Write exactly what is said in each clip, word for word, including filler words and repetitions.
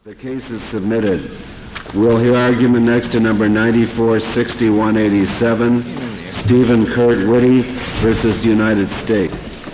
The case is submitted. We'll hear argument next to number ninety-four sixty-one eighty-seven, Stephen Kurt Witte versus the United States.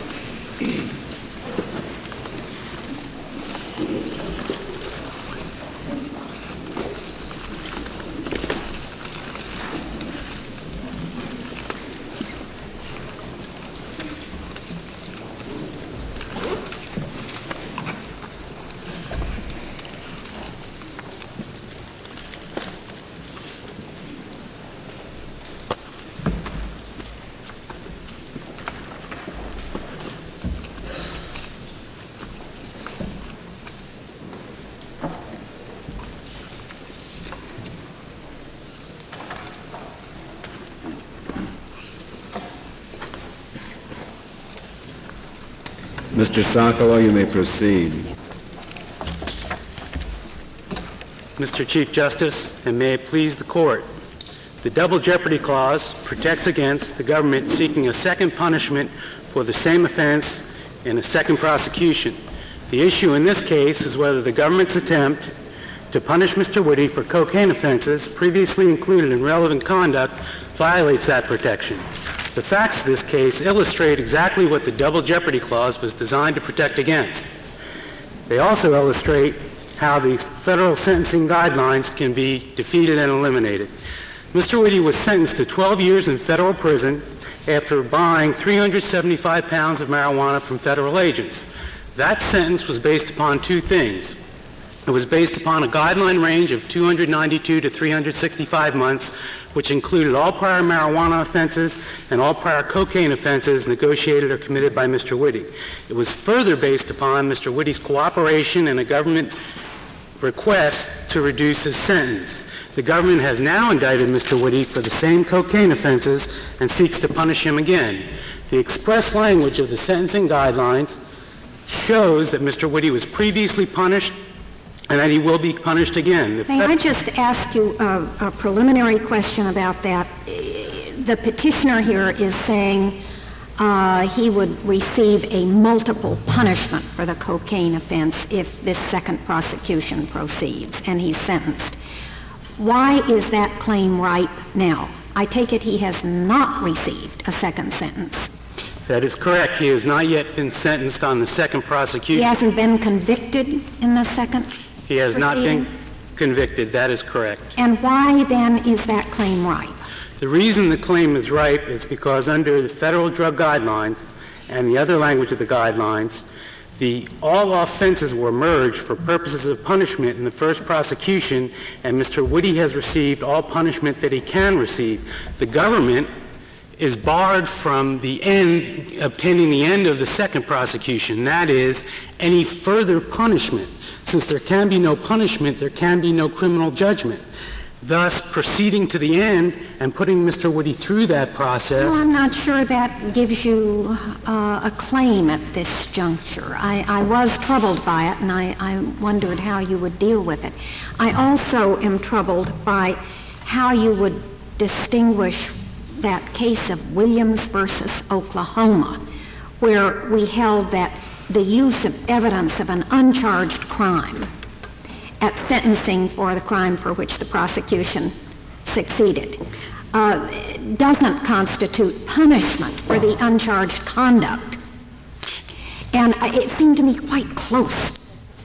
Mister Socolow, you may proceed. Mister Chief Justice, and may it please the Court, the Double Jeopardy Clause protects against the government seeking a second punishment for the same offense in a second prosecution. The issue in this case is whether the government's attempt to punish Mister Witte for cocaine offenses previously included in relevant conduct violates that protection. The facts of this case illustrate exactly what the Double Jeopardy Clause was designed to protect against. They also illustrate how the federal sentencing guidelines can be defeated and eliminated. Mister Witte was sentenced to twelve years in federal prison after buying three hundred seventy-five pounds of marijuana from federal agents. That sentence was based upon two things. It was based upon a guideline range of two hundred ninety-two to three hundred sixty-five months, which included all prior marijuana offenses and all prior cocaine offenses negotiated or committed by Mister Witte. It was further based upon Mister Witte's cooperation in a government request to reduce his sentence. The government has now indicted Mister Witte for the same cocaine offenses and seeks to punish him again. The express language of the sentencing guidelines shows that Mister Witte was previously punished and that he will be punished again. The May I just ask you a, a preliminary question about that? The petitioner here is saying uh, he would receive a multiple punishment for the cocaine offense if this second prosecution proceeds and he's sentenced. Why is that claim ripe now? I take it he has not received a second sentence. That is correct. He has not yet been sentenced on the second prosecution. He hasn't been convicted in the second? He has proceeding? Not been convicted. That is correct. And why then is that claim ripe? The reason the claim is ripe is because under the federal drug guidelines and the other language of the guidelines, the all offenses were merged for purposes of punishment in the first prosecution, and Mister Witte has received all punishment that he can receive. The government is barred from the end, obtaining the end of the second prosecution, that is, any further punishment. Since there can be no punishment, there can be no criminal judgment. Thus, proceeding to the end and putting Mister Witte through that process. Well, I'm not sure that gives you uh, a claim at this juncture. I, I was troubled by it, and I, I wondered how you would deal with it. I also am troubled by how you would distinguish that case of Williams versus Oklahoma, where we held that the use of evidence of an uncharged crime at sentencing for the crime for which the prosecution succeeded uh, doesn't constitute punishment for the uncharged conduct. And it seemed to me quite close.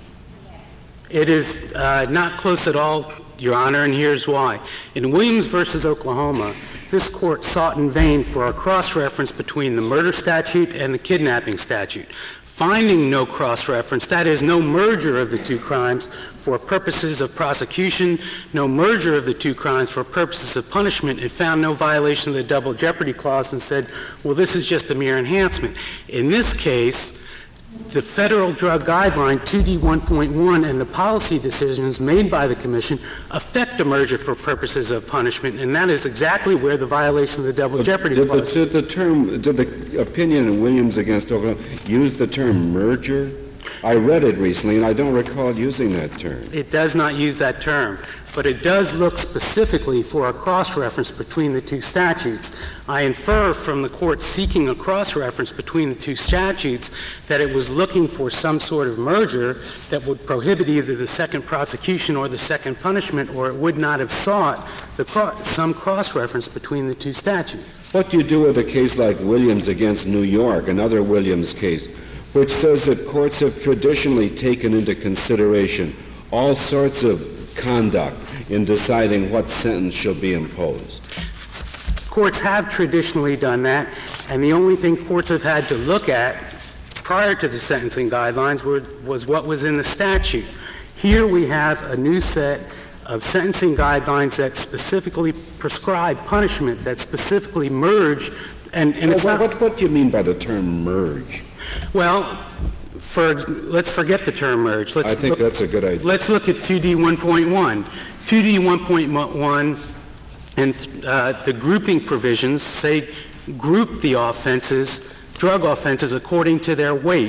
It is uh, not close at all, Your Honor, and here's why. In Williams versus Oklahoma, this court sought in vain for a cross-reference between the murder statute and the kidnapping statute. Finding no cross-reference, that is, no merger of the two crimes for purposes of prosecution, no merger of the two crimes for purposes of punishment, it found no violation of the Double Jeopardy Clause and said, well, this is just a mere enhancement. In this case, the federal drug guideline two D one point one and the policy decisions made by the Commission affect a merger for purposes of punishment, and that is exactly where the violation of the Double but Jeopardy did Clause. The, did the term, did the opinion in Williams against Oklahoma use the term merger? I read it recently, and I don't recall using that term. It does not use that term, but it does look specifically for a cross-reference between the two statutes. I infer from the court seeking a cross-reference between the two statutes that it was looking for some sort of merger that would prohibit either the second prosecution or the second punishment, or it would not have sought the cro- some cross-reference between the two statutes. What do you do with a case like Williams against New York, another Williams case, which says that courts have traditionally taken into consideration all sorts of conduct in deciding what sentence shall be imposed? Courts have traditionally done that, and the only thing courts have had to look at prior to the sentencing guidelines were, was what was in the statute. Here we have a new set of sentencing guidelines that specifically prescribe punishment, that specifically merge. And, and well, it's not, what, what do you mean by the term merge? Well, for, let's forget the term merge. Let's I think look, that's a good idea. Let's look at two D one point one. two D one point one and uh, the grouping provisions say group the offenses, drug offenses, according to their weight.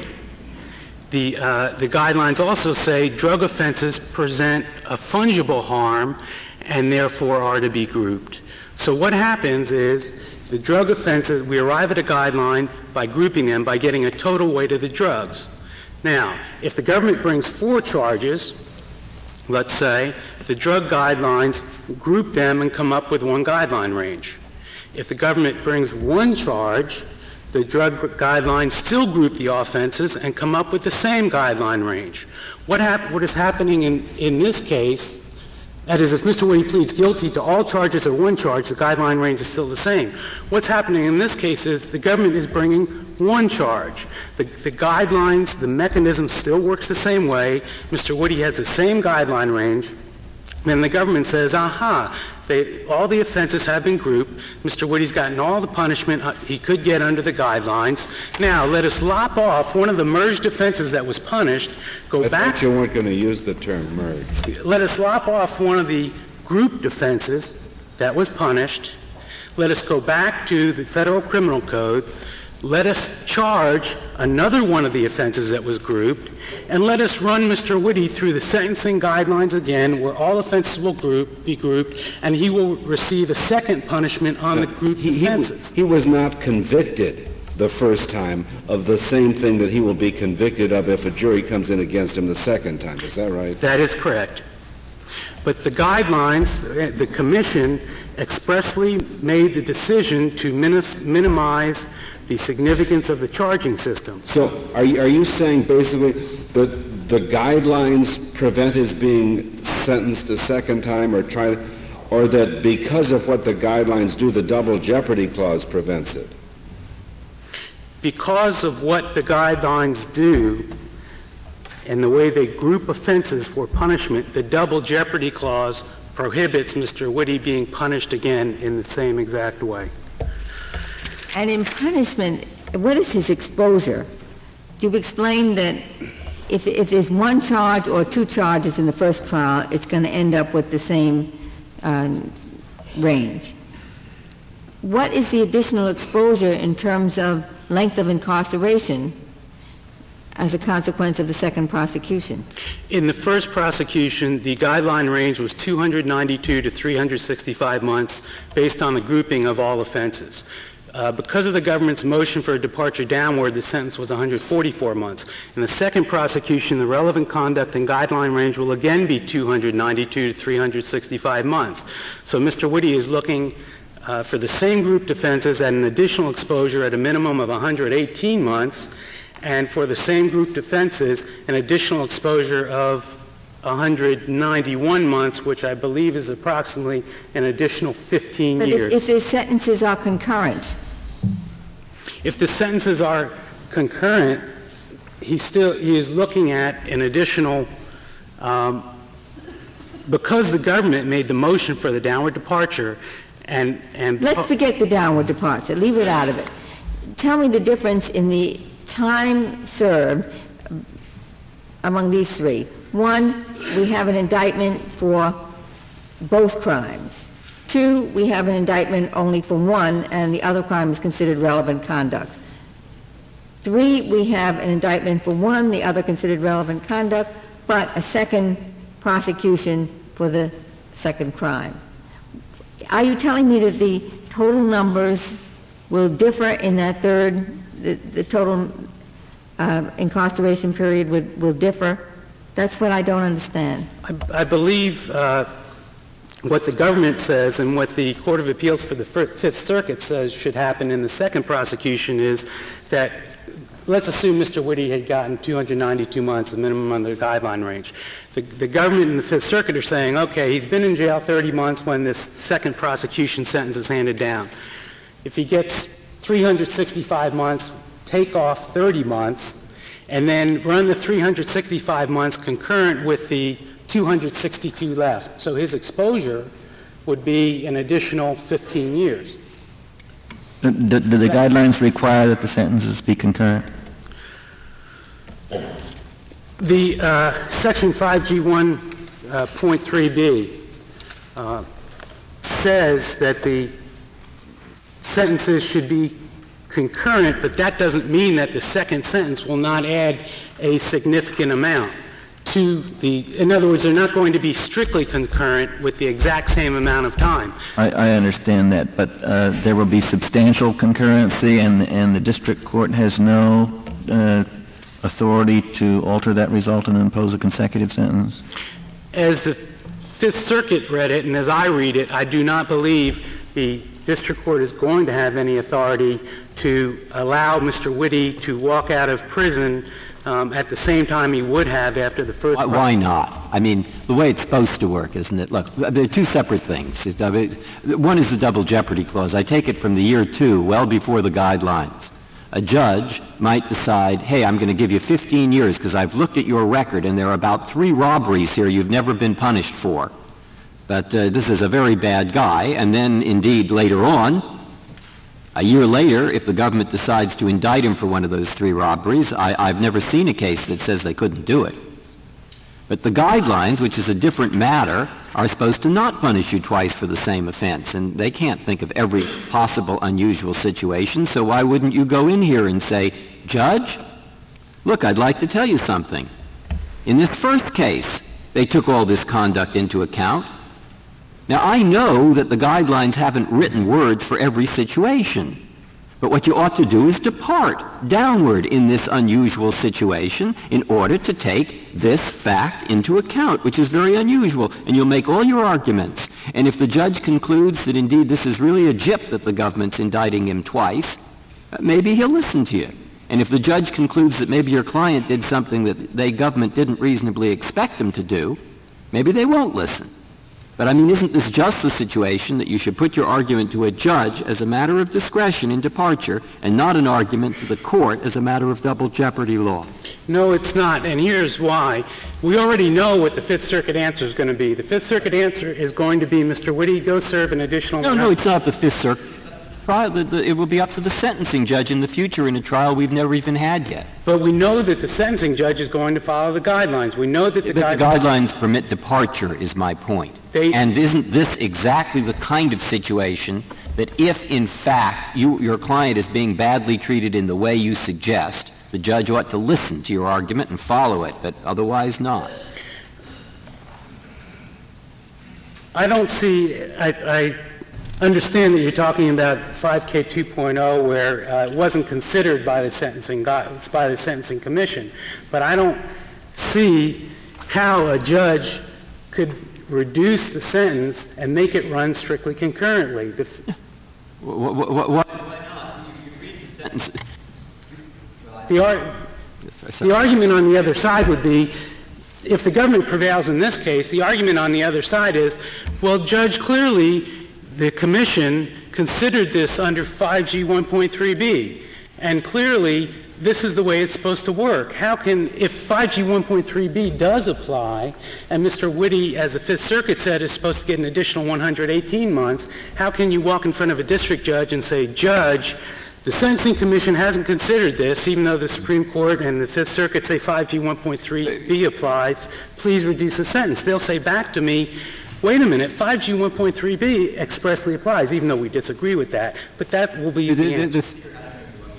The, uh, the guidelines also say drug offenses present a fungible harm and therefore are to be grouped. So what happens is the drug offenses, we arrive at a guideline by grouping them, by getting a total weight of the drugs. Now, if the government brings four charges, let's say, the drug guidelines group them and come up with one guideline range. If the government brings one charge, the drug guidelines still group the offenses and come up with the same guideline range. What, hap- what is happening in, in this case, that is, if Mister Whitty pleads guilty to all charges or one charge, the guideline range is still the same. What's happening in this case is the government is bringing one charge. The, the guidelines, the mechanism still works the same way. Mister Whitty has the same guideline range. Then the government says, aha, they, all the offenses have been grouped. Mister Whitty's gotten all the punishment uh, he could get under the guidelines. Now, let us lop off one of the merged offenses that was punished, go I back. thought you weren't going to use the term merge. Let us lop off one of the grouped offenses that was punished. Let us go back to the Federal Criminal Code. Let us charge another one of the offenses that was grouped, and let us run Mister Whitty through the sentencing guidelines again, where all offenses will group, be grouped, and he will receive a second punishment on the grouped he, he, offenses. He was not convicted the first time of the same thing that he will be convicted of if a jury comes in against him the second time. Is that right? That is correct. But the guidelines, the Commission expressly made the decision to minim- minimize the significance of the charging system. So are you, are you saying basically that the guidelines prevent his being sentenced a second time, or try, or that because of what the guidelines do, the double jeopardy clause prevents it? Because of what the guidelines do and the way they group offenses for punishment, the double jeopardy clause prohibits Mister Whitty being punished again in the same exact way. And in punishment, what is his exposure? You've explained that if, if there's one charge or two charges in the first trial, it's going to end up with the same uh, range. What is the additional exposure in terms of length of incarceration as a consequence of the second prosecution? In the first prosecution, the guideline range was two hundred ninety-two to three hundred sixty-five months based on the grouping of all offenses. Uh, because of the government's motion for a departure downward, the sentence was one hundred forty-four months. In the second prosecution, the relevant conduct and guideline range will again be two hundred ninety-two to three hundred sixty-five months. So Mister Whitty is looking uh, for the same grouped offenses at an additional exposure at a minimum of one hundred eighteen months, and for the same grouped offenses, an additional exposure of one hundred ninety-one months, which I believe is approximately an additional fifteen but years. If, if the sentences are concurrent, If the sentences are concurrent, he still he is looking at an additional, um, because the government made the motion for the downward departure, and and let's forget the downward departure. Leave it out of it. Tell me the difference in the time served among these three. One, we have an indictment for both crimes. Two, we have an indictment only for one, and the other crime is considered relevant conduct. Three, we have an indictment for one, the other considered relevant conduct, but a second prosecution for the second crime. Are you telling me that the total numbers will differ in that third, the, the total uh, incarceration period would, will differ? That's what I don't understand. I, I believe uh, what the government says and what the Court of Appeals for the Fifth Circuit says should happen in the second prosecution is that, let's assume Mister Witte had gotten two hundred ninety-two months, the minimum under the guideline range. The, the government and the Fifth Circuit are saying, okay, he's been in jail thirty months when this second prosecution sentence is handed down. If he gets three hundred sixty-five months, take off thirty months, and then run the three hundred sixty-five months concurrent with the two hundred sixty-two left. So his exposure would be an additional fifteen years. Do, do the guidelines require that the sentences be concurrent? The uh, Section five G one point three B uh, says that the sentences should be concurrent, but that doesn't mean that the second sentence will not add a significant amount to the, in other words, they're not going to be strictly concurrent with the exact same amount of time. I, I understand that, but uh, there will be substantial concurrency, and, and the district court has no uh, authority to alter that result and impose a consecutive sentence? As the Fifth Circuit read it, and as I read it, I do not believe the district court is going to have any authority to allow Mister Witte to walk out of prison um, at the same time he would have after the first. Why, why not? I mean, the way it's supposed to work, isn't it? Look, there are two separate things. One is the double jeopardy clause. I take it from the year two, well before the guidelines. A judge might decide, hey, I'm going to give you fifteen years because I've looked at your record and there are about three robberies here you've never been punished for. But uh, this is a very bad guy. And then, indeed, later on, a year later, if the government decides to indict him for one of those three robberies, I, I've never seen a case that says they couldn't do it. But the guidelines, which is a different matter, are supposed to not punish you twice for the same offense. And they can't think of every possible unusual situation, so why wouldn't you go in here and say, Judge, look, I'd like to tell you something. In this first case, they took all this conduct into account. Now, I know that the guidelines haven't written words for every situation, but what you ought to do is depart downward in this unusual situation in order to take this fact into account, which is very unusual, and you'll make all your arguments. And if the judge concludes that indeed this is really a gyp that the government's indicting him twice, maybe he'll listen to you. And if the judge concludes that maybe your client did something that the government didn't reasonably expect him to do, maybe they won't listen. But, I mean, isn't this just the situation that you should put your argument to a judge as a matter of discretion in departure and not an argument to the court as a matter of double jeopardy law? No, it's not, and here's why. We already know what the Fifth Circuit answer is going to be. The Fifth Circuit answer is going to be, Mister Witte, go serve an additional... No, no, it's not the Fifth Circuit. Trial, the, the, it will be up to the sentencing judge in the future in a trial we've never even had yet. But we know that the sentencing judge is going to follow the guidelines. We know that the, but guidelines... the guidelines permit departure, is my point. They, and isn't this exactly the kind of situation that if, in fact, you, your client is being badly treated in the way you suggest, the judge ought to listen to your argument and follow it, but otherwise not? I don't see... I, I understand that you're talking about five K two point oh, where uh, it wasn't considered by the sentencing guidelines, by the Sentencing Commission, but I don't see how a judge could reduce the sentence and make it run strictly concurrently. The f- what, what, what, why not? You read the sentence. The, ar- the argument on the other side would be, if the government prevails in this case, the argument on the other side is, well, Judge, clearly the Commission considered this under five G one point three B, and clearly this is the way it's supposed to work. How can, if five G one point three B does apply, and Mister Witte, as the Fifth Circuit said, is supposed to get an additional one hundred eighteen months, how can you walk in front of a district judge and say, Judge, the Sentencing Commission hasn't considered this, even though the Supreme Court and the Fifth Circuit say five G one point three B applies, please reduce the sentence. They'll say back to me, wait a minute, five G one point three B expressly applies, even though we disagree with that, but that will be the, the answer. The,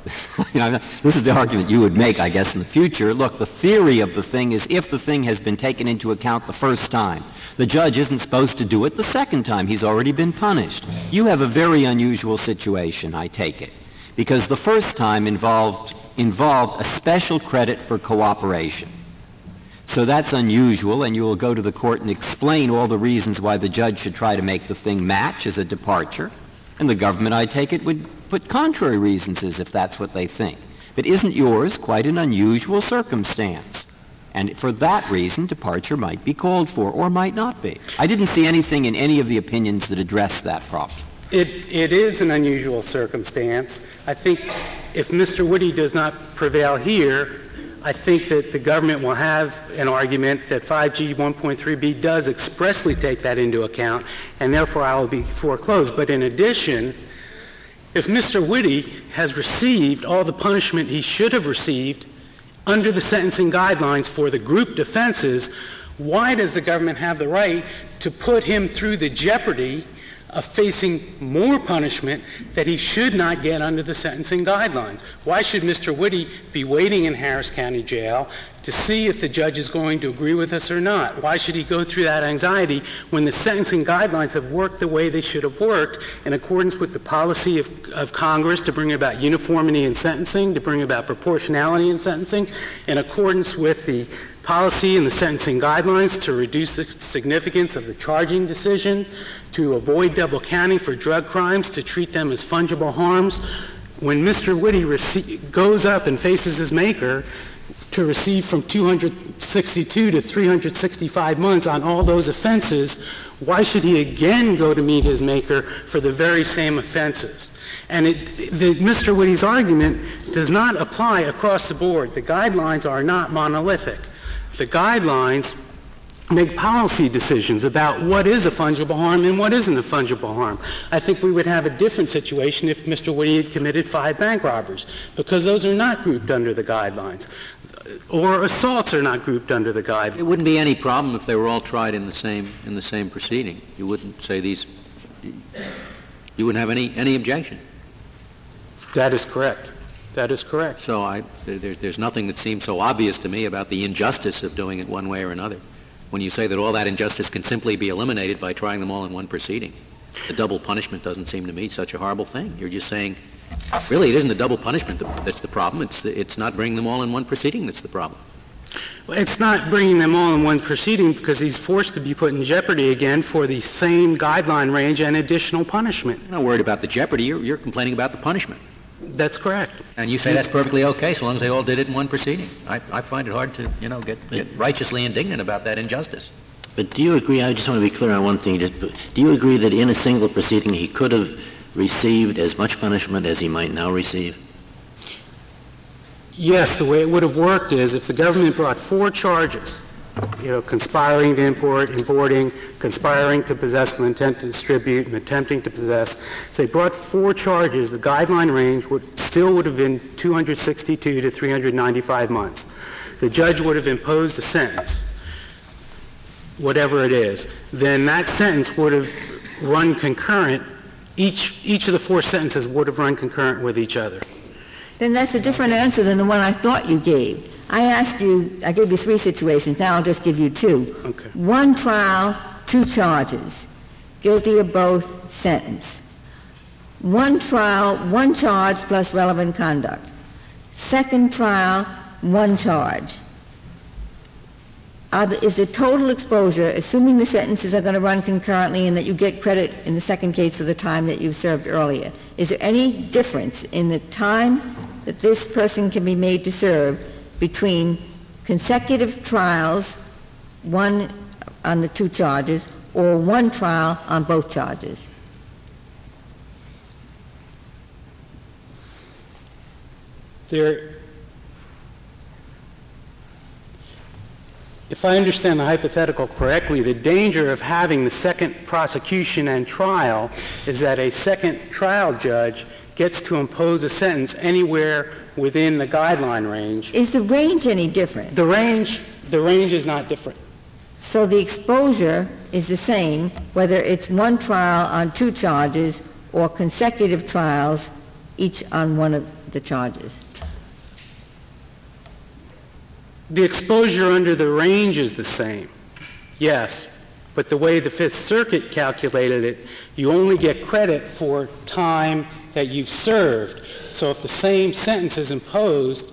you know, this is the argument you would make, I guess, in the future. Look, the theory of the thing is if the thing has been taken into account the first time, the judge isn't supposed to do it the second time. He's already been punished. You have a very unusual situation, I take it, because the first time involved involved a special credit for cooperation. So that's unusual, and you will go to the court and explain all the reasons why the judge should try to make the thing match as a departure. And the government, I take it, would put contrary reasons as if that's what they think. But isn't yours quite an unusual circumstance? And for that reason, departure might be called for or might not be. I didn't see anything in any of the opinions that addressed that problem. It, it is an unusual circumstance. I think if Mister Witte does not prevail here, I think that the government will have an argument that five G one point three B does expressly take that into account, and therefore I will be foreclosed. But in addition, if Mister Witte has received all the punishment he should have received under the sentencing guidelines for the grouped offenses, why does the government have the right to put him through the jeopardy of facing more punishment that he should not get under the sentencing guidelines? Why should Mister Witte be waiting in Harris County Jail to see if the judge is going to agree with us or not? Why should he go through that anxiety when the sentencing guidelines have worked the way they should have worked in accordance with the policy of, of Congress to bring about uniformity in sentencing, to bring about proportionality in sentencing, in accordance with the policy and the sentencing guidelines to reduce the significance of the charging decision, to avoid double counting for drug crimes, to treat them as fungible harms? When Mister Witte rece- goes up and faces his maker to receive from two hundred sixty-two to three hundred sixty-five months on all those offenses, why should he again go to meet his maker for the very same offenses? And it, the, Mister Witte's argument does not apply across the board. The guidelines are not monolithic. The guidelines make policy decisions about what is a fungible harm and what isn't a fungible harm. I think we would have a different situation if Mister Witte had committed five bank robberies, because those are not grouped under the guidelines. Or assaults are not grouped under the guidelines. It wouldn't be any problem if they were all tried in the same in the same proceeding. You wouldn't say these you wouldn't have any, any objection. That is correct. That is correct. So I, there's, there's nothing that seems so obvious to me about the injustice of doing it one way or another. When you say that all that injustice can simply be eliminated by trying them all in one proceeding, the double punishment doesn't seem to me such a horrible thing. You're just saying, really, it isn't the double punishment that's the problem. It's, it's not bringing them all in one proceeding that's the problem. Well, it's not bringing them all in one proceeding because he's forced to be put in jeopardy again for the same guideline range and additional punishment. You're not worried about the jeopardy. You're, you're complaining about the punishment. That's correct. And you say that's perfectly okay so long as they all did it in one proceeding. I, I find it hard to, you know, get, get righteously indignant about that injustice. But do you agree, I just want to be clear on one thing, do you agree that in a single proceeding he could have received as much punishment as he might now receive? Yes, the way it would have worked is if the government brought four charges, you know, conspiring to import, importing, conspiring to possess with intent to distribute, and attempting to possess. If they brought four charges, the guideline range would still would have been two hundred sixty-two to three hundred ninety-five months. The judge would have imposed a sentence, whatever it is. Then that sentence would have run concurrent. Each each of the four sentences would have run concurrent with each other. Then that's a different answer than the one I thought you gave. I asked you, I gave you three situations, now I'll just give you two. Okay. One trial, two charges. Guilty of both, sentence. One trial, one charge plus relevant conduct. Second trial, one charge. Are the, is the total exposure, assuming the sentences are going to run concurrently and that you get credit in the second case for the time that you served earlier, is there any difference in the time that this person can be made to serve between consecutive trials, one on the two charges, or one trial on both charges? There, if I understand the hypothetical correctly, the danger of having the second prosecution and trial is that a second trial judge gets to impose a sentence anywhere within the guideline range. Is the range any different? The range, the range is not different. So the exposure is the same whether it's one trial on two charges or consecutive trials, each on one of the charges? The exposure under the range is the same, yes. But the way the Fifth Circuit calculated it, you only get credit for time that you've served. So if the same sentence is imposed,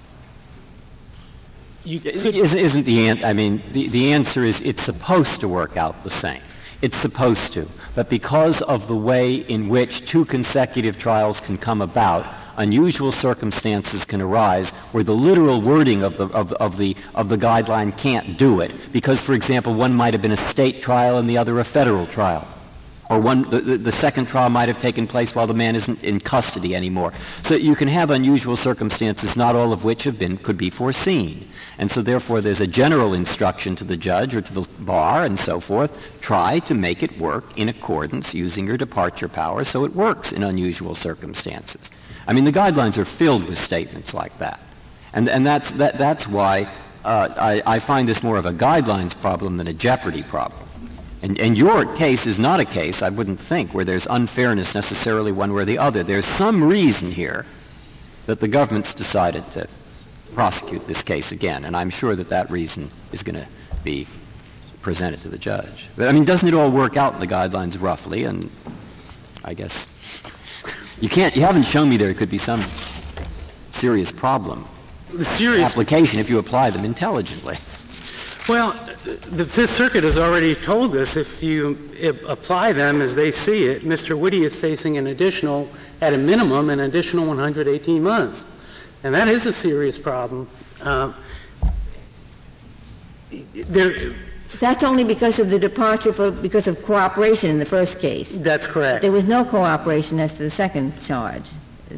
you could... Isn't the answer, I mean, the, the answer is it's supposed to work out the same. It's supposed to. But because of the way in which two consecutive trials can come about, unusual circumstances can arise where the literal wording of the, of, of, the, of the guideline can't do it. Because, for example, one might have been a state trial and the other a federal trial. Or one, the, the, the second trial might have taken place while the man isn't in custody anymore. So you can have unusual circumstances, not all of which have been, could be foreseen. And so therefore there's a general instruction to the judge or to the bar and so forth, try to make it work in accordance using your departure power so it works in unusual circumstances. I mean, the guidelines are filled with statements like that. And, and that's, that, that's why uh, I, I find this more of a guidelines problem than a jeopardy problem. And, and your case is not a case, I wouldn't think, where there's unfairness necessarily one way or the other. There's some reason here that the government's decided to prosecute this case again, and I'm sure that that reason is going to be presented to the judge. But, I mean, doesn't it all work out in the guidelines roughly? And I guess you can't, you haven't shown me there could be some serious problem. The serious application if you apply them intelligently. Well, the Fifth Circuit has already told us if you if apply them as they see it, Mister Witte is facing an additional, at a minimum, an additional one hundred eighteen months. And that is a serious problem. Uh, there, That's only because of the departure for, because of cooperation in the first case. That's correct. There was no cooperation as to the second charge.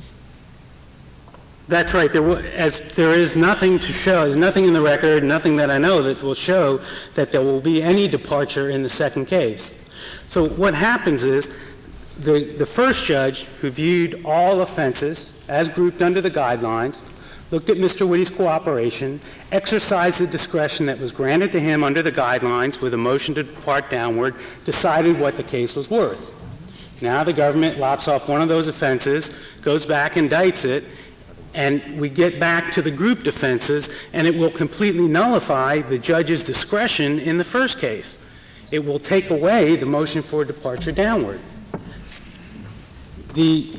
That's right. There, w- as there is nothing to show, there's nothing in the record, nothing that I know that will show that there will be any departure in the second case. So what happens is the, the first judge who viewed all offenses as grouped under the guidelines, looked at Mister Witte's cooperation, exercised the discretion that was granted to him under the guidelines with a motion to depart downward, decided what the case was worth. Now the government lops off one of those offenses, goes back, indicts it, and we get back to the grouped offenses, and it will completely nullify the judge's discretion in the first case. It will take away the motion for departure downward. The,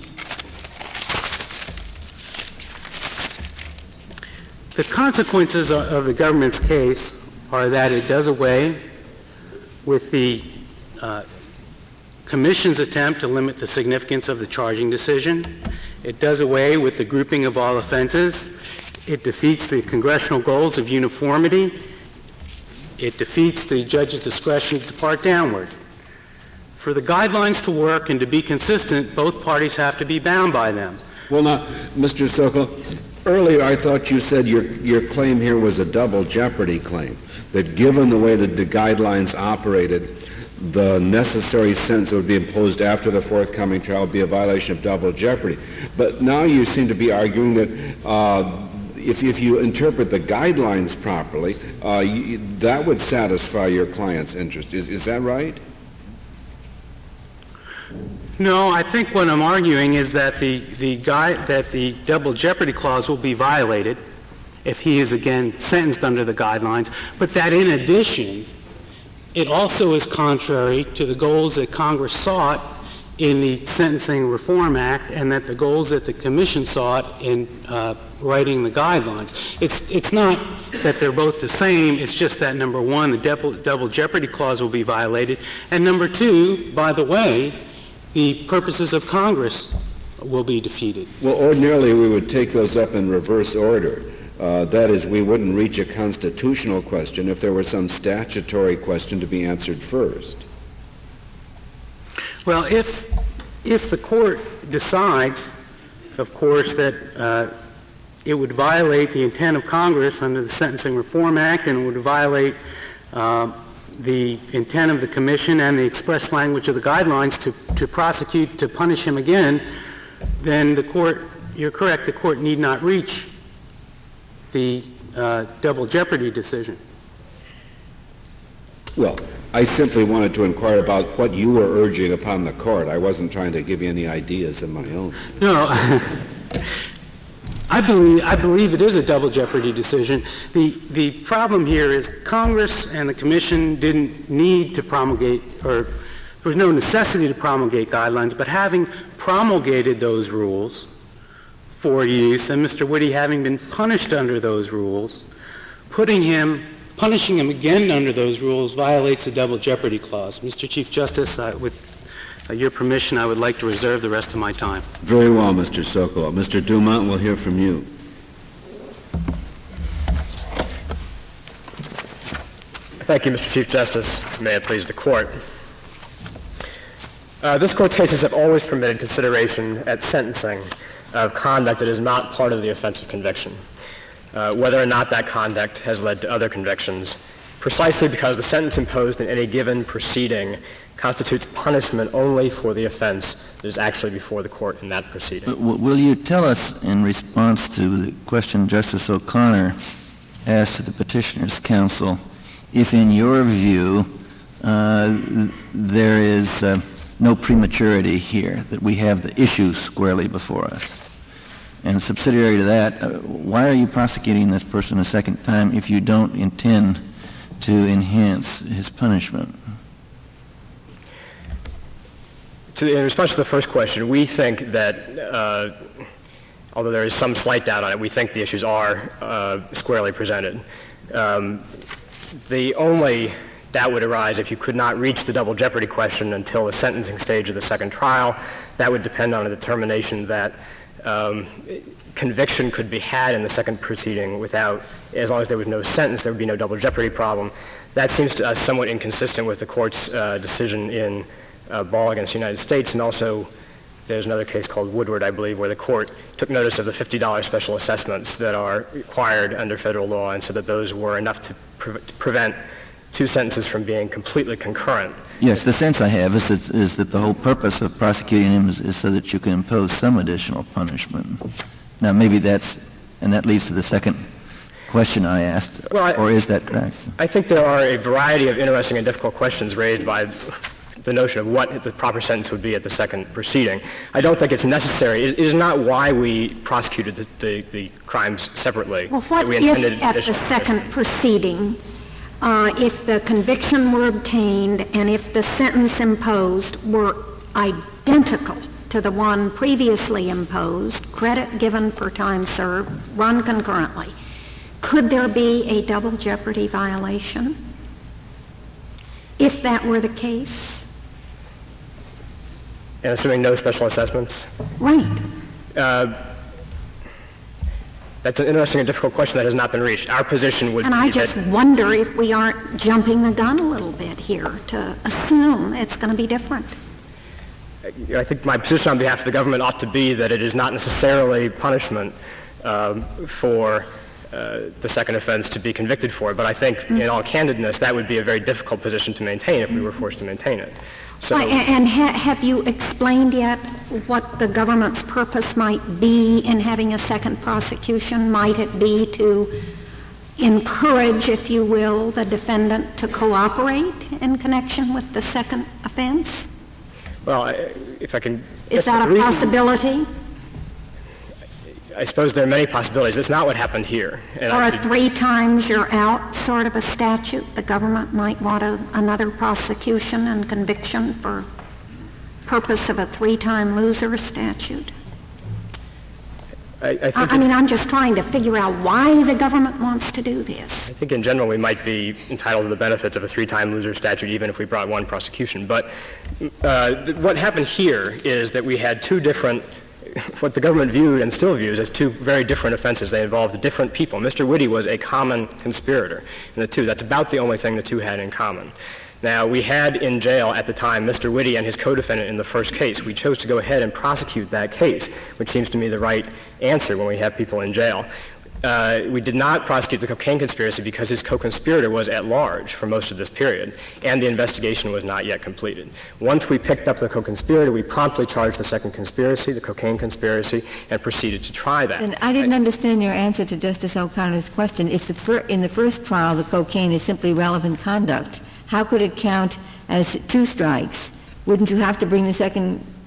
the consequences of the government's case are that it does away with the uh, Commission's attempt to limit the significance of the charging decision. It does away with the grouping of all offenses. It defeats the congressional goals of uniformity. It defeats the judge's discretion to depart downward. For the guidelines to work and to be consistent, both parties have to be bound by them. Well, now, Mister Sokol, earlier I thought you said your, your claim here was a double jeopardy claim, that given the way that the guidelines operated, the necessary sentence that would be imposed after the forthcoming trial would be a violation of double jeopardy. But now you seem to be arguing that uh, if, if you interpret the guidelines properly, uh, you, that would satisfy your client's interest. Is, is that right? No, I think what I'm arguing is that the, the guy, that the double jeopardy clause will be violated if he is again sentenced under the guidelines, but that in addition, it also is contrary to the goals that Congress sought in the Sentencing Reform Act and that the goals that the Commission sought in uh, writing the guidelines. It's, it's not that they're both the same. It's just that, number one, the double, double jeopardy clause will be violated, and number two, by the way, the purposes of Congress will be defeated. Well, ordinarily we would take those up in reverse order. Uh, that is, we wouldn't reach a constitutional question if there were some statutory question to be answered first. Well, if if the court decides, of course, that uh, it would violate the intent of Congress under the Sentencing Reform Act and it would violate uh, the intent of the Commission and the express language of the guidelines to, to prosecute, to punish him again, then the court, you're correct, the court need not reach the uh, double jeopardy decision. Well, I simply wanted to inquire about what you were urging upon the court. I wasn't trying to give you any ideas of my own. No. I believe, I believe it is a double jeopardy decision. The, the problem here is Congress and the Commission didn't need to promulgate, or there was no necessity to promulgate guidelines, but having promulgated those rules for use, and Mister Witte having been punished under those rules, putting him, punishing him again under those rules violates the double jeopardy clause. Mister Chief Justice, uh, with uh, your permission, I would like to reserve the rest of my time. Very well, Mister Sokolow. Mister Dumont, we'll hear from you. Thank you, Mister Chief Justice. May it please the Court. Uh, this Court's cases have always permitted consideration at sentencing of conduct that is not part of the offense of conviction, uh, whether or not that conduct has led to other convictions, precisely because the sentence imposed in any given proceeding constitutes punishment only for the offense that is actually before the Court in that proceeding. W- will you tell us, in response to the question Justice O'Connor asked to the Petitioner's Counsel, if in your view uh, there is uh, no prematurity here, that we have the issue squarely before us? And subsidiary to that, uh, why are you prosecuting this person a second time if you don't intend to enhance his punishment? To the, in response to the first question, we think that, uh, although there is some slight doubt on it, we think the issues are uh, squarely presented. Um, the only doubt would arise if you could not reach the double jeopardy question until the sentencing stage of the second trial. That would depend on a determination that um, conviction could be had in the second proceeding without, as long as there was no sentence, there would be no double jeopardy problem. That seems to us somewhat inconsistent with the Court's uh, decision in uh, Ball against the United States, and also there's another case called Woodward, I believe, where the Court took notice of the fifty dollars special assessments that are required under federal law, and so that those were enough to, pre- to prevent two sentences from being completely concurrent. Yes, the sense I have is that, is that the whole purpose of prosecuting him is, is so that you can impose some additional punishment. Now, maybe that's, and that leads to the second question I asked, well, I, or is that correct? I think there are a variety of interesting and difficult questions raised by the notion of what the proper sentence would be at the second proceeding. I don't think it's necessary. It is not why we prosecuted the, the, the crimes separately. Well, what we if at the second proceeding, uh, if the conviction were obtained and if the sentence imposed were identical to the one previously imposed, credit given for time served, run concurrently, could there be a double jeopardy violation if that were the case? And assuming no special assessments? Right. Uh, that's an interesting and difficult question that has not been reached. Our position would and be I just that wonder if we aren't jumping the gun a little bit here to assume it's going to be different. I think my position on behalf of the government ought to be that it is not necessarily punishment um, for uh, the second offense to be convicted for. But I think, mm-hmm. in all candidness, that would be a very difficult position to maintain if we were forced to maintain it. So, right, and ha- have you explained yet what the government's purpose might be in having a second prosecution? Might it be to encourage, if you will, the defendant to cooperate in connection with the second offense? Well, if I can... Is that a possibility? I suppose there are many possibilities. That's not what happened here. And or I a could, three times you're out sort of a statute. The government might want a, another prosecution and conviction for purpose of a three-time loser statute. I, I, think I, I mean, I'm just trying to figure out why the government wants to do this. I think in general we might be entitled to the benefits of a three-time loser statute even if we brought one prosecution. But uh, th- what happened here is that we had two different, what the government viewed and still views as two very different offenses. They involved different people. Mister Witte was a common conspirator in the two. That's about the only thing the two had in common. Now, we had in jail at the time Mister Witte and his co-defendant in the first case. We chose to go ahead and prosecute that case, which seems to me the right answer when we have people in jail. Uh, we did not prosecute the cocaine conspiracy because his co-conspirator was at large for most of this period, and the investigation was not yet completed. Once we picked up the co-conspirator, we promptly charged the second conspiracy, the cocaine conspiracy, and proceeded to try that. And I didn't I, understand your answer to Justice O'Connor's question. If the fir- in the first trial the cocaine is simply relevant conduct, how could it count as two strikes? Wouldn't you have to bring the second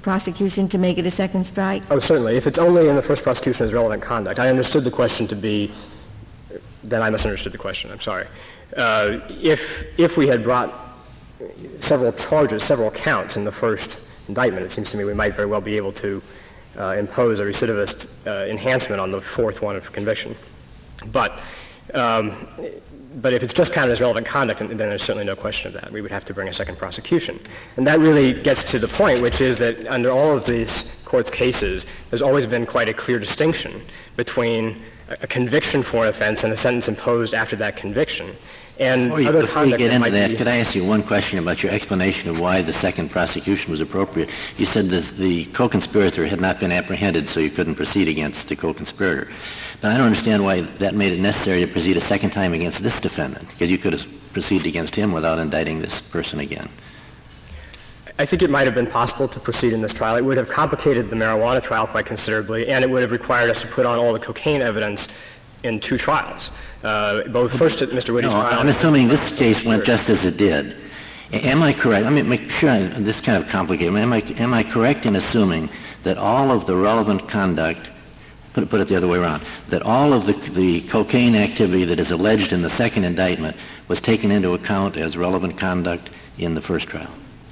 prosecution to make it a second strike? Oh, certainly. If it's only in the first prosecution as relevant conduct. I understood the question to be, then I misunderstood the question. I'm sorry. Uh, if, if we had brought several charges, several counts in the first indictment, it seems to me we might very well be able to uh, impose a recidivist uh, enhancement on the fourth one of conviction. But um, But if it's just counted as relevant conduct, then there's certainly no question of that. We would have to bring a second prosecution. And that really gets to the point, which is that under all of these court's cases, there's always been quite a clear distinction between a conviction for an offense and a sentence imposed after that conviction. And before you, other before you conduct get that into might that, be, could I ask you one question about your explanation of why the second prosecution was appropriate? You said that the co-conspirator had not been apprehended, so you couldn't proceed against the co-conspirator. But I don't understand why that made it necessary to proceed a second time against this defendant, because you could have proceeded against him without indicting this person again. I think it might have been possible to proceed in this trial. It would have complicated the marijuana trial quite considerably, and it would have required us to put on all the cocaine evidence in two trials, uh, both first at Mister Witty's no, trial. I'm assuming this case went just as it did. Am I correct? Let me make sure I, this is kind of complicated. Am I, am I correct in assuming that all of the relevant conduct, put it, put it the other way around, that all of the, the cocaine activity that is alleged in the second indictment was taken into account as relevant conduct in the first trial?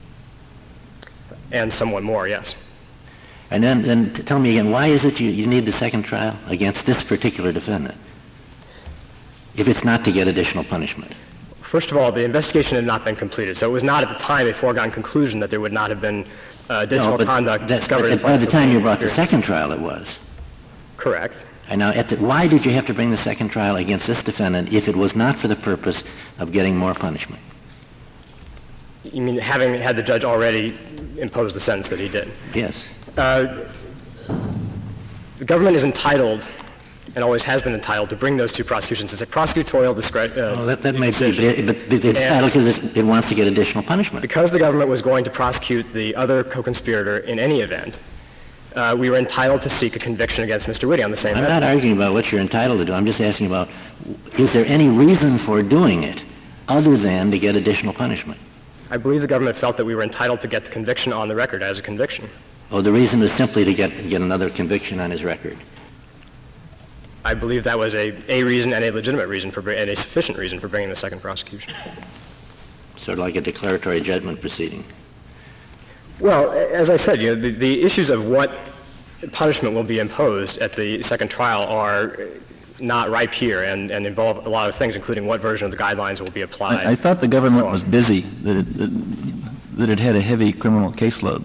And somewhat more, yes. And then, then tell me again, why is it you, you need the second trial against this particular defendant, if it's not to get additional punishment? First of all, the investigation had not been completed, so it was not at the time a foregone conclusion that there would not have been uh, additional no, but conduct that, discovered. But by the time you brought the second trial, it was. Correct. And now, at the, why did you have to bring the second trial against this defendant if it was not for the purpose of getting more punishment? You mean having had the judge already impose the sentence that he did? Yes. Uh, the government is entitled, and always has been entitled, to bring those two prosecutions. It's a prosecutorial discretion. Uh, oh, that, that may be, but, it, but it's entitled because it, it wants to get additional punishment. Because the government was going to prosecute the other co-conspirator in any event, uh, we were entitled to seek a conviction against Mister Witty on the same I'm method. not arguing about what you're entitled to do. I'm just asking about, is there any reason for doing it other than to get additional punishment? I believe the government felt that we were entitled to get the conviction on the record as a conviction. Oh, the reason is simply to get, get another conviction on his record. I believe that was a, a reason and a legitimate reason for, and a sufficient reason for bringing the second prosecution. Sort of like a declaratory judgment proceeding. Well, as I said, you know, the, the issues of what punishment will be imposed at the second trial are not ripe here and, and involve a lot of things, including what version of the guidelines will be applied. I, I thought the government was busy, that it, that, that it had a heavy criminal caseload.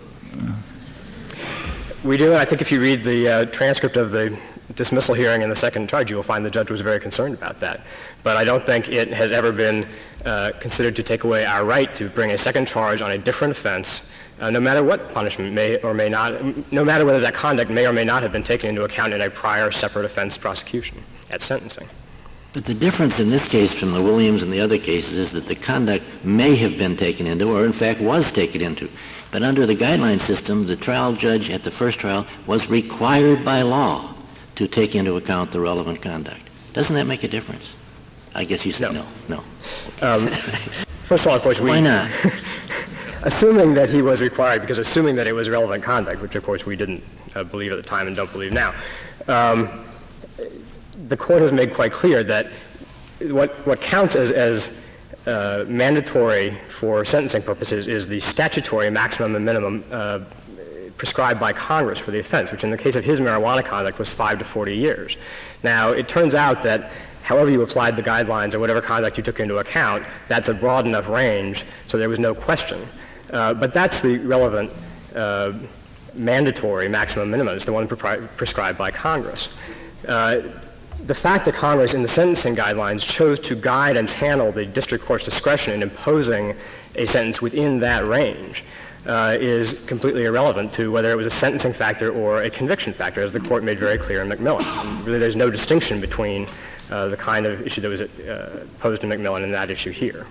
We do, and I think if you read the uh, transcript of the dismissal hearing in the second charge, you will find the judge was very concerned about that. But I don't think it has ever been uh, considered to take away our right to bring a second charge on a different offense, uh, no matter what punishment may or may not, no matter whether that conduct may or may not have been taken into account in a prior separate offense prosecution at sentencing. But the difference in this case from the Williams and the other cases is that the conduct may have been taken into, or in fact was taken into. But under the guideline system, the trial judge at the first trial was required by law to take into account the relevant conduct. Doesn't that make a difference? I guess you said no. No. no. Um, first of all, of course, we... Why not? Assuming that he was required, because assuming that it was relevant conduct, which of course we didn't uh, believe at the time and don't believe now, um, the court has made quite clear that what, what counts as, as uh, mandatory for sentencing purposes is the statutory maximum and minimum uh, prescribed by Congress for the offense, which in the case of his marijuana conduct was five to forty years. Now, it turns out that however you applied the guidelines or whatever conduct you took into account, that's a broad enough range, so there was no question. Uh, but that's the relevant uh, mandatory maximum minimum. It's the one pre- prescribed by Congress. Uh, the fact that Congress in the sentencing guidelines chose to guide and channel the district court's discretion in imposing a sentence within that range uh, is completely irrelevant to whether it was a sentencing factor or a conviction factor, as the court made very clear in McMillan. Really, there's no distinction between uh, the kind of issue that was uh, posed in McMillan and that issue here.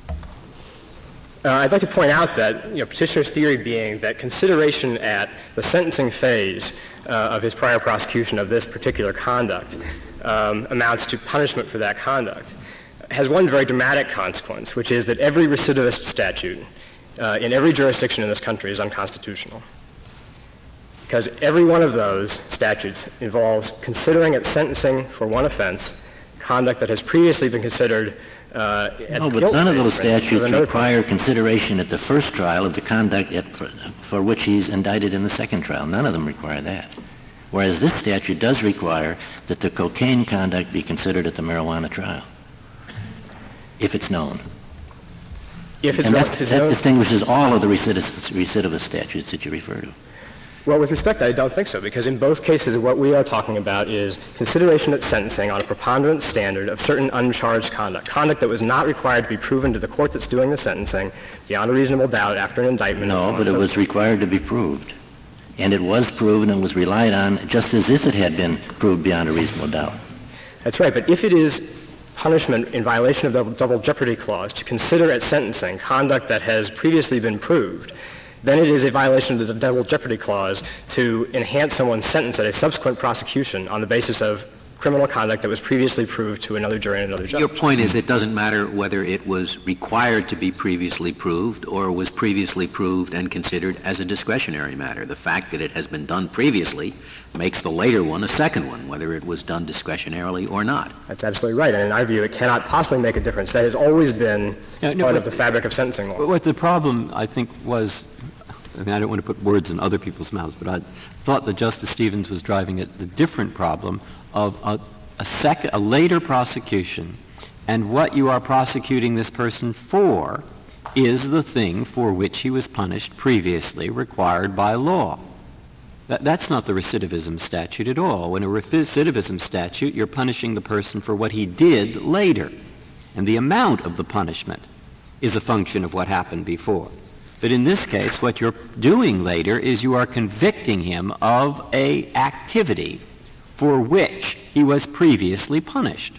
Uh, I'd like to point out that, you know, petitioner's theory being that consideration at the sentencing phase uh, of his prior prosecution of this particular conduct um, amounts to punishment for that conduct has one very dramatic consequence, which is that every recidivist statute uh, in every jurisdiction in this country is unconstitutional. because every one of those statutes involves considering at sentencing for one offense conduct that has previously been considered uh, at No, the but none of those guilt phase statutes for another require crime. consideration at the first trial of the conduct at, for, for which he's indicted in the second trial. None of them require that. Whereas this statute does require that the cocaine conduct be considered at the marijuana trial, if it's known. If it's And known- that, if it's that known- distinguishes all of the recidivist, recidivist statutes that you refer to. Well, with respect, I don't think so, because in both cases, what we are talking about is consideration at sentencing on a preponderance standard of certain uncharged conduct, conduct that was not required to be proven to the court that's doing the sentencing beyond a reasonable doubt after an indictment. and so No, on but and it so was forth. required to be proved. And it was proven and was relied on just as if it had been proved beyond a reasonable doubt. That's right, but if it is punishment in violation of the double jeopardy clause to consider at sentencing conduct that has previously been proved, then it is a violation of the double jeopardy clause to enhance someone's sentence at a subsequent prosecution on the basis of criminal conduct that was previously proved to another jury and another judge. Your point is it doesn't matter whether it was required to be previously proved or was previously proved and considered as a discretionary matter. The fact that it has been done previously makes the later one a second one, whether it was done discretionarily or not. That's absolutely right, and in our view, it cannot possibly make a difference. That has always been No, no, part but- of the fabric of sentencing law. But what the problem, I think, was, I mean, I don't want to put words in other people's mouths, but I thought that Justice Stevens was driving at the different problem of a, a second, a later prosecution, and what you are prosecuting this person for is the thing for which he was punished previously, required by law. That, that's not the recidivism statute at all. When a recidivism statute, you're punishing the person for what he did later, and the amount of the punishment is a function of what happened before. But in this case, what you're doing later is you are convicting him of a activity for which he was previously punished.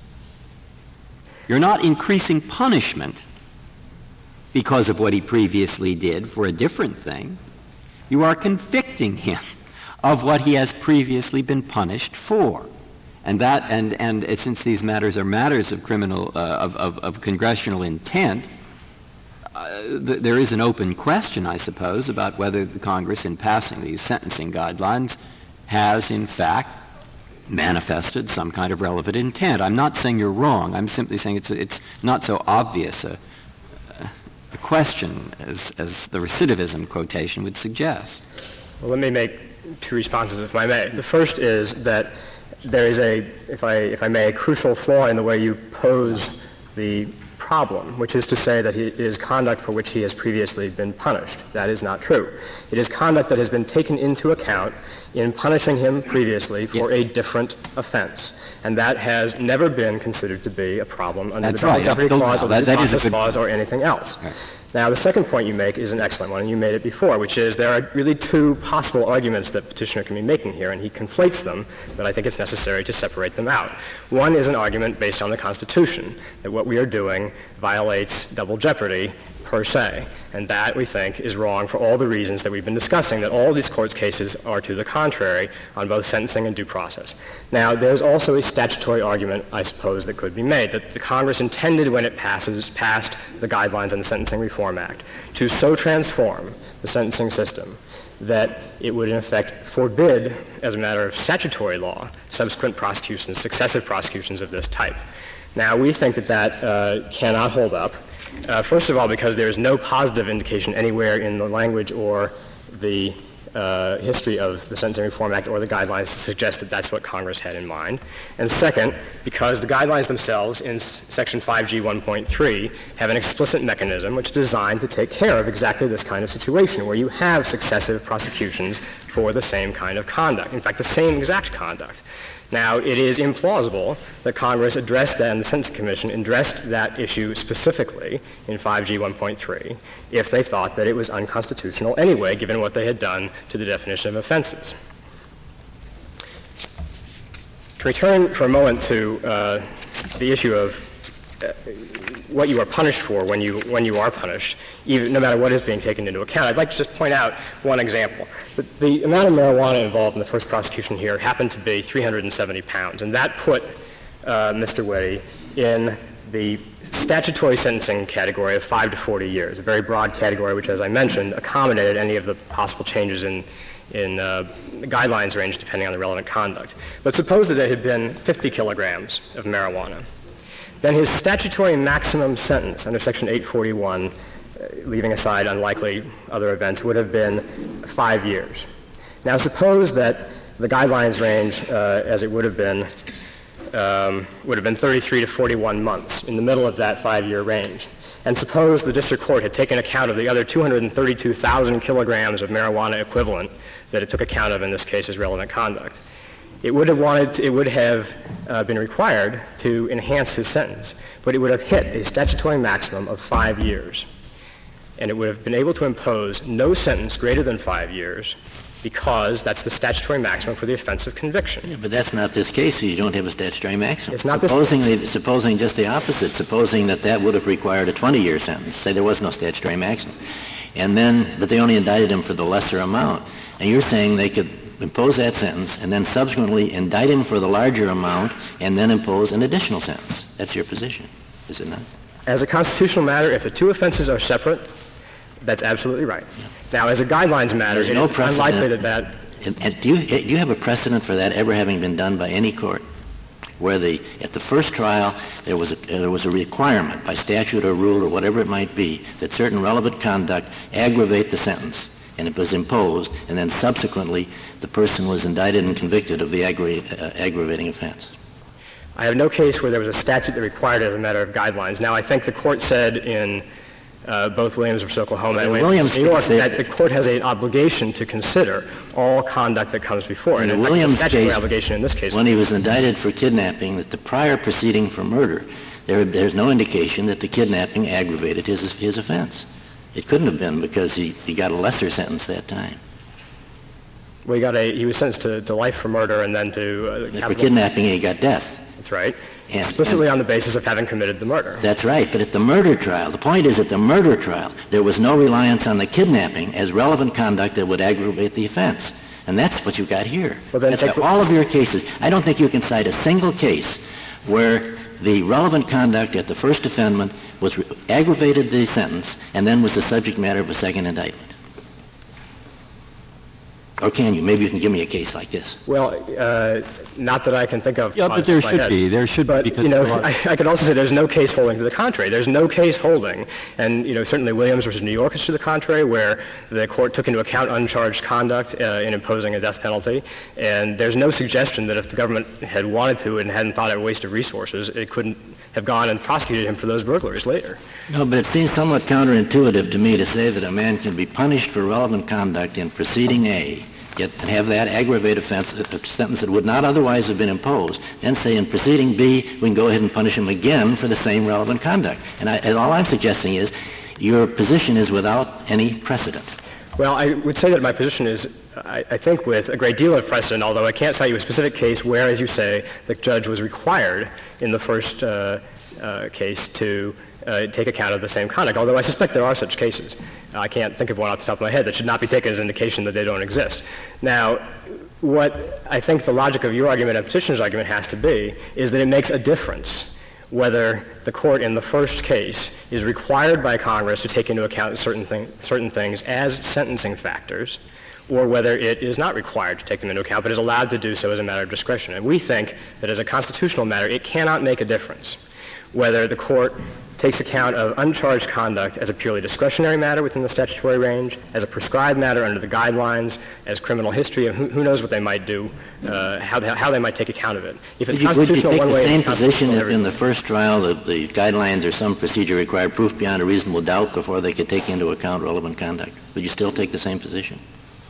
You're not increasing punishment because of what he previously did for a different thing. You are convicting him of what he has previously been punished for. And that, and, and since these matters are matters of criminal, uh, of, of, of congressional intent, Uh, th- there is an open question, I suppose, about whether the Congress, in passing these sentencing guidelines, has, in fact, manifested some kind of relevant intent. I'm not saying you're wrong. I'm simply saying it's, it's not so obvious a, a question as, as the recidivism quotation would suggest. Well, let me make two responses, if I may. The first is that there is a, if I, if I may, a crucial flaw in the way you pose the problem, which is to say that it is conduct for which he has previously been punished. That is not true. It is conduct that has been taken into account in punishing him previously for Yes. a different offense. And that has never been considered to be a problem under That's the Double right. Jeopardy Don't- Clause no, or the that- Due that is a Process good- Clause or anything else. Right. Now, the second point you make is an excellent one, and you made it before, which is there are really two possible arguments that Petitioner can be making here, and he conflates them, but I think it's necessary to separate them out. One is an argument based on the Constitution, that what we are doing violates double jeopardy per se, and that, we think, is wrong for all the reasons that we've been discussing, that all these courts' cases are to the contrary on both sentencing and due process. Now, there's also a statutory argument, I suppose, that could be made, that the Congress intended when it passes, passed the guidelines in the Sentencing Reform Act to so transform the sentencing system that it would, in effect, forbid, as a matter of statutory law, subsequent prosecutions, successive prosecutions of this type. Now, we think that that uh, cannot hold up. Uh, first of all, because there is no positive indication anywhere in the language or the uh, history of the Sentencing Reform Act or the guidelines to suggest that that's what Congress had in mind. And second, because the guidelines themselves in s- Section five G one point three have an explicit mechanism which is designed to take care of exactly this kind of situation where you have successive prosecutions for the same kind of conduct, in fact, the same exact conduct. Now, it is implausible that Congress addressed that and the Sentencing Commission addressed that issue specifically in five G one point three if they thought that it was unconstitutional anyway, given what they had done to the definition of offenses. To return for a moment to uh, the issue of uh, what you are punished for when you when you are punished, even no matter what is being taken into account. I'd like to just point out one example. The, the amount of marijuana involved in the first prosecution here happened to be three hundred seventy pounds, and that put uh, Mister Witte in the statutory sentencing category of five to forty years, a very broad category which, as I mentioned, accommodated any of the possible changes in in uh, the guidelines range depending on the relevant conduct. But suppose that it had been fifty kilograms of marijuana. Then his statutory maximum sentence under Section eight forty-one, uh, leaving aside unlikely other events, would have been five years. Now suppose that the guidelines range, uh, as it would have been, um, would have been thirty-three to forty-one months in the middle of that five-year range. And suppose the district court had taken account of the other two hundred thirty-two thousand kilograms of marijuana equivalent that it took account of in this case as relevant conduct. It would have wanted, to, it would have uh, been required to enhance his sentence, but it would have hit a statutory maximum of five years. And it would have been able to impose no sentence greater than five years because that's the statutory maximum for the offense of conviction. Yeah, but that's not this case. So you don't have a statutory maximum. It's not supposing this they, supposing just the opposite, supposing that that would have required a twenty-year sentence, say there was no statutory maximum. And then, but they only indicted him for the lesser amount. And you're saying they could impose that sentence and then subsequently indict him for the larger amount and then impose an additional sentence. That's your position, is it not? As a constitutional matter, if the two offenses are separate, that's absolutely right. Yeah. Now, as a guidelines matter, There's it no is unlikely that that... And, and do, you, do you have a precedent for that ever having been done by any court? Where the, at the first trial, there was, a, there was a requirement by statute or rule or whatever it might be that certain relevant conduct aggravate the sentence, and it was imposed, and then subsequently the person was indicted and convicted of the aggra- uh, aggravating offense. I have no case where there was a statute that required it as a matter of guidelines. Now, I think the court said in uh, both Williams versus Oklahoma and Williams New York that the court has an obligation to consider all conduct that comes before. In and the in Williams fact, the case, obligation in this case, when he was indicted for kidnapping, that the prior proceeding for murder, there, there's no indication that the kidnapping aggravated his his offense. It couldn't have been because he, he got a lesser sentence that time. Well, he got a he was sentenced to, to life for murder and then to uh, for kidnapping he got death. That's right. And, explicitly and on the basis of having committed the murder. That's right. But at the murder trial, the point is at the murder trial, there was no reliance on the kidnapping as relevant conduct that would aggravate the offense. And that's what you got here. Well, then that's got all of your cases. I don't think you can cite a single case where the relevant conduct at the first offendment was re- aggravated the sentence and then was the subject matter of a second indictment. Or can you? Maybe you can give me a case like this. Well, uh, not that I can think of. Yeah, but there should head. be. There should but, be. Because you know, I, I could also say there's no case holding to the contrary. There's no case holding, and you know, certainly Williams versus New York is to the contrary, where the court took into account uncharged conduct uh, in imposing a death penalty, and there's no suggestion that if the government had wanted to and hadn't thought it a waste of resources, it couldn't have gone and prosecuted him for those burglaries later. No, but it seems somewhat counterintuitive to me to say that a man can be punished for relevant conduct in proceeding A, yet have that aggravated offense, a sentence that would not otherwise have been imposed, then say in proceeding B, we can go ahead and punish him again for the same relevant conduct. And, I, and all I'm suggesting is your position is without any precedent. Well, I would say that my position is, I, I think, with a great deal of precedent, although I can't cite you a specific case where, as you say, the judge was required in the first uh, uh, case to Uh, take account of the same conduct, although I suspect there are such cases. Uh, I can't think of one off the top of my head that should not be taken as an indication that they don't exist. Now, what I think the logic of your argument and petitioner's argument has to be is that it makes a difference whether the court in the first case is required by Congress to take into account certain, thing, certain things as sentencing factors, or whether it is not required to take them into account, but is allowed to do so as a matter of discretion. And we think that as a constitutional matter, it cannot make a difference whether the court takes account of uncharged conduct as a purely discretionary matter within the statutory range, as a prescribed matter under the guidelines, as criminal history, and who, who knows what they might do, uh, how, they, how they might take account of it. If it's would you, constitutional would you take one way, the same it's position if every- in the first trial the, the guidelines or some procedure required proof beyond a reasonable doubt before they could take into account relevant conduct? Would you still take the same position?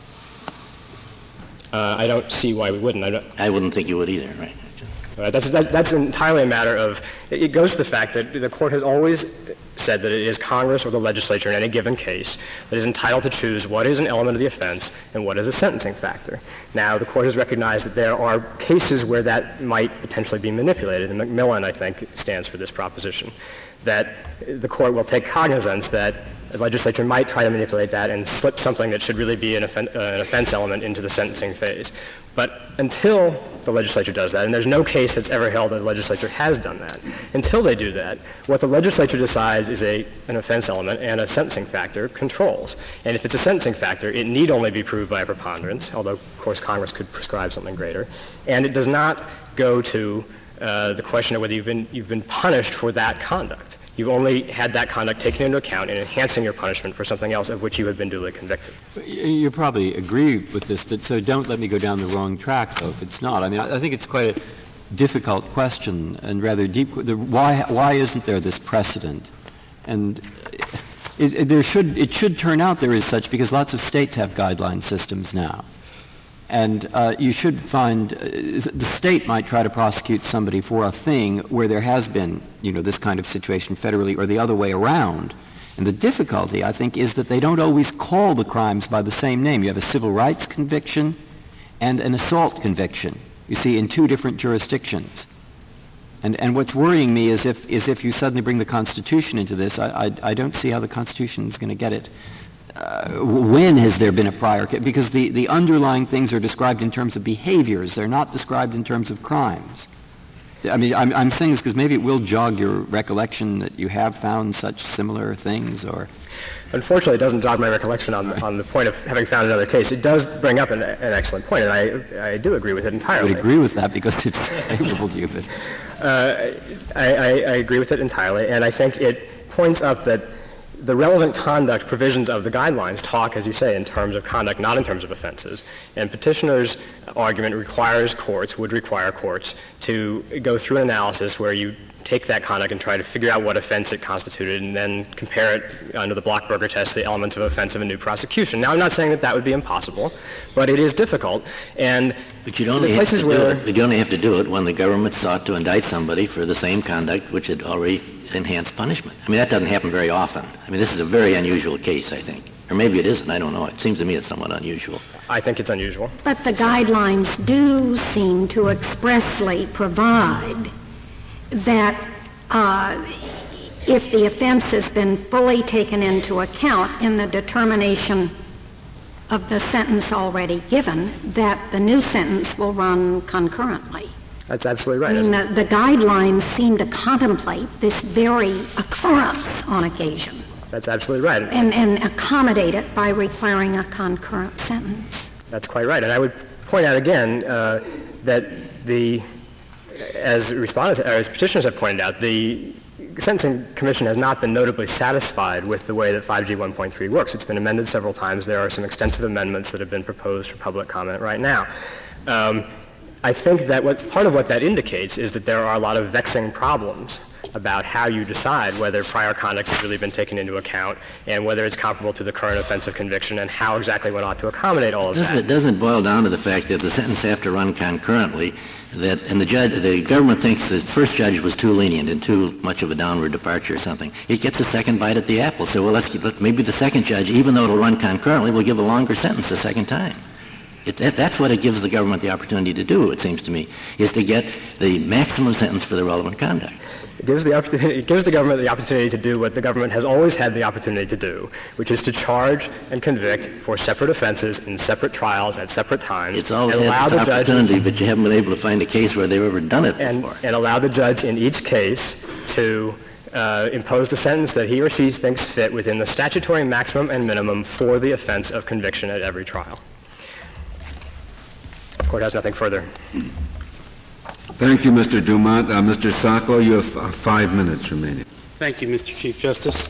Uh, I don't see why we wouldn't. I, don't, I wouldn't think you would either, right? Uh, that's, that, that's entirely a matter of, it, it goes to the fact that the court has always said that it is Congress or the legislature in any given case that is entitled to choose what is an element of the offense and what is a sentencing factor. Now, the court has recognized that there are cases where that might potentially be manipulated, and McMillan, I think, stands for this proposition, that the court will take cognizance that the legislature might try to manipulate that and slip something that should really be an, offen- uh, an offense element into the sentencing phase. But until the legislature does that, and there's no case that's ever held that the legislature has done that, until they do that, what the legislature decides is a, an offense element and a sentencing factor controls. And if it's a sentencing factor, it need only be proved by a preponderance, although, of course, Congress could prescribe something greater. And it does not go to uh, the question of whether you've been, you've been punished for that conduct. You've only had that conduct taken into account in enhancing your punishment for something else of which you have been duly convicted. You probably agree with this, but so don't let me go down the wrong track, though, if it's not. I mean, I, I think it's quite a difficult question and rather deep. The, why, why isn't there this precedent? And it, it, there should, it should turn out there is such because lots of states have guideline systems now. And uh, you should find uh, the state might try to prosecute somebody for a thing where there has been, you know, this kind of situation federally or the other way around. And the difficulty, I think, is that they don't always call the crimes by the same name. You have a civil rights conviction and an assault conviction, you see, in two different jurisdictions. And, and what's worrying me is if, is if you suddenly bring the Constitution into this, I, I, I don't see how the Constitution is going to get it. Uh, when has there been a prior case? Because the, the underlying things are described in terms of behaviors. They're not described in terms of crimes. I mean, I'm, I'm saying this because maybe it will jog your recollection that you have found such similar things, or... Unfortunately, it doesn't jog my recollection on, on the point of having found another case. It does bring up an, an excellent point, and I, I do agree with it entirely. I would agree with that because it's favorable to you. But uh, I, I, I agree with it entirely, and I think it points up that the relevant conduct provisions of the guidelines talk, as you say, in terms of conduct, not in terms of offenses. And petitioner's argument requires courts, would require courts, to go through an analysis where you take that conduct and try to figure out what offense it constituted and then compare it under the Blockberger test to the elements of offense of a new prosecution. Now, I'm not saying that that would be impossible, but it is difficult. And but you'd only, have to, do it, you'd only have to do it when the government sought to indict somebody for the same conduct which had already enhanced punishment. I mean, that doesn't happen very often. I mean, this is a very unusual case, I think. Or maybe it isn't. I don't know. It seems to me it's somewhat unusual. I think it's unusual. But the guidelines do seem to expressly provide that uh, if the offense has been fully taken into account in the determination of the sentence already given, that the new sentence will run concurrently. That's absolutely right. I mean, the, the guidelines seem to contemplate this very occurrence on occasion. That's absolutely right. And, and accommodate it by requiring a concurrent sentence. That's quite right. And I would point out again uh, that the, as respondents, or as petitioners have pointed out, the Sentencing Commission has not been notably satisfied with the way that five G one point three works. It's been amended several times. There are some extensive amendments that have been proposed for public comment right now. Um, I think that what, part of what that indicates is that there are a lot of vexing problems about how you decide whether prior conduct has really been taken into account and whether it's comparable to the current offense of conviction and how exactly one ought to accommodate all of doesn't that. It doesn't boil down to the fact that the sentence have to run concurrently, that and the judge, the government thinks the first judge was too lenient and too much of a downward departure or something. It gets a second bite at the apple. So well, let's let, maybe the second judge, even though it'll run concurrently, will give a longer sentence the second time. It, that, that's what it gives the government the opportunity to do, it seems to me, is to get the maximum sentence for the relevant conduct. It gives the opportunity, it gives the government the opportunity to do what the government has always had the opportunity to do, which is to charge and convict for separate offenses in separate trials at separate times. It's always and allow had this the opportunity, judges, but you haven't been able to find a case where they've ever done it and, before. and allow the judge in each case to uh, impose the sentence that he or she thinks fit within the statutory maximum and minimum for the offense of conviction at every trial. The court has nothing further. Thank you, Mister Dumont. Uh, Mister Sacco, you have uh, five minutes remaining. Thank you, Mister Chief Justice.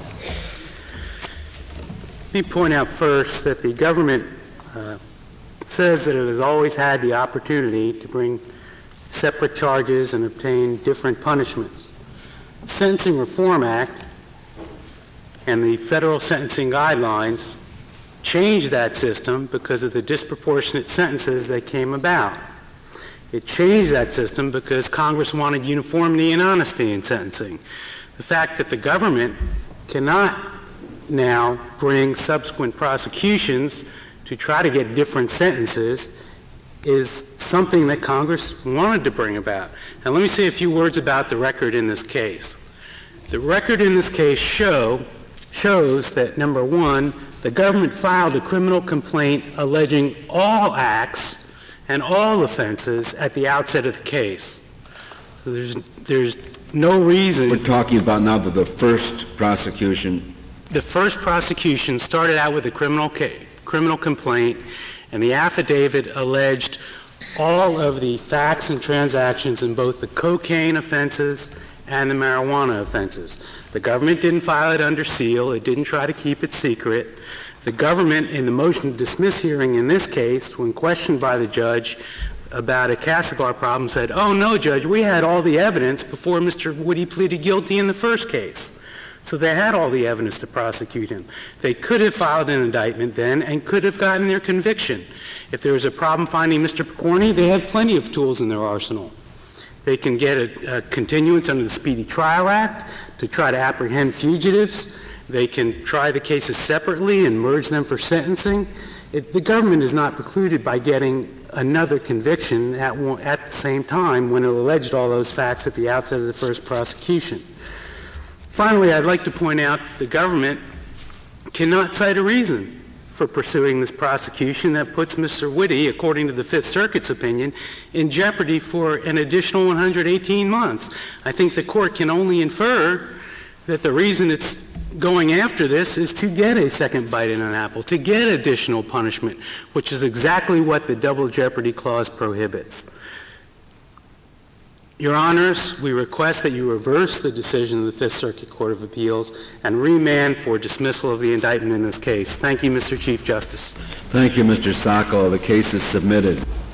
Let me point out first that the government uh, says that it has always had the opportunity to bring separate charges and obtain different punishments. The Sentencing Reform Act and the federal sentencing guidelines changed that system because of the disproportionate sentences that came about. It changed that system because Congress wanted uniformity and honesty in sentencing. The fact that the government cannot now bring subsequent prosecutions to try to get different sentences is something that Congress wanted to bring about. Now let me say a few words about the record in this case. The record in this case show shows that, number one, the government filed a criminal complaint alleging all acts and all offenses at the outset of the case. So there's, there's no reason. We're talking about now that the first prosecution. The first prosecution started out with a criminal ca- criminal complaint, and the affidavit alleged all of the facts and transactions in both the cocaine offenses and the marijuana offenses. The government didn't file it under seal. It didn't try to keep it secret. The government, in the motion to dismiss hearing in this case, when questioned by the judge about a Castlegar problem, said, oh, no, Judge, we had all the evidence before Mister Woody pleaded guilty in the first case. So they had all the evidence to prosecute him. They could have filed an indictment then and could have gotten their conviction. If there was a problem finding Mister Picorni, they had plenty of tools in their arsenal. They can get a, a continuance under the Speedy Trial Act to try to apprehend fugitives. They can try the cases separately and merge them for sentencing. It, the government is not precluded by getting another conviction at, one, at the same time when it alleged all those facts at the outset of the first prosecution. Finally, I'd like to point out the government cannot cite a reason for pursuing this prosecution that puts Mister Witte, according to the Fifth Circuit's opinion, in jeopardy for an additional one hundred eighteen months. I think the court can only infer that the reason it's going after this is to get a second bite in an apple, to get additional punishment, which is exactly what the Double Jeopardy Clause prohibits. Your Honors, we request that you reverse the decision of the Fifth Circuit Court of Appeals and remand for dismissal of the indictment in this case. Thank you, Mister Chief Justice. Thank you, Mister Sacco. The case is submitted.